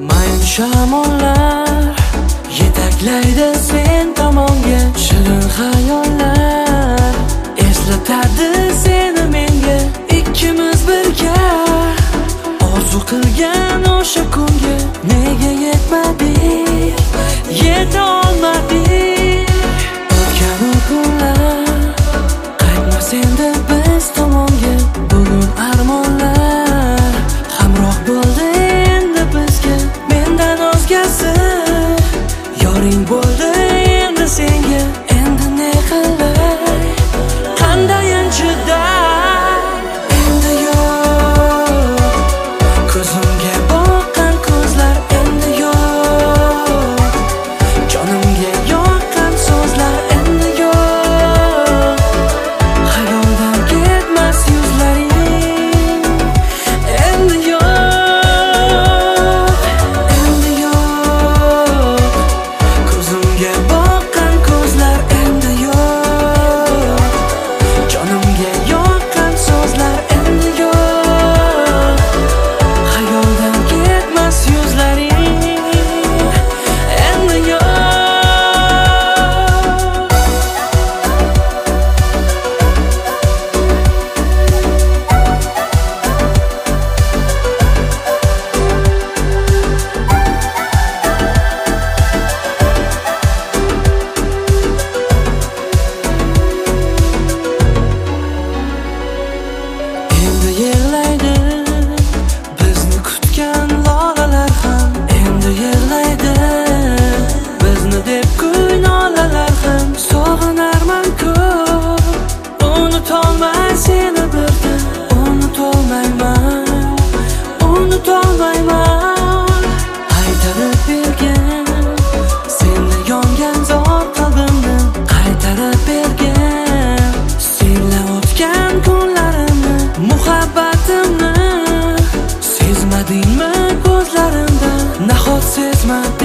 Mayin shamollar yetaklaydi sen tomonga. Shirin xayollar eslatadi seni menga. Ikkimiz birga orzu qilgan o'sha kunga nega yetmadik, yeta olmadik. O'tgan kunlar qaytmas endi biz tomonga. Bugun armonlar hamroh bo'ldi endi bizga. Mendan o'zgasi yoring bo'ldi endi senga. Endi ne qilay, qandayin chiday. Endi yo'q ko'zimga boqqan ko'zlar, endi yo'q jonimga yoqqan so'zlar, endi yo'q xayoldan ketmas yuzlaring, endi yo'q, endi yo'q ko'zimga boqqan ko'zlar, endi yo'q jonimga yoqqan so'zlar, endi yo'q xayoldan ketmas yuzlaring, endi yo'q. Endi yig'laydi bizni kutgan lolalar ham. Endi yig'laydi bizni deb kuynolalar ham. Sog'inarman ko'p, unutolmay seni birdan. Unutolmayman, unutolmayman. Qaytarib bergan seni yongan zor qalbimni. Qaytarib bergan senla o'tgan kunlarimni. Muhabbatimni sezmadingmi ko'zlarimda? Nahot sezmading?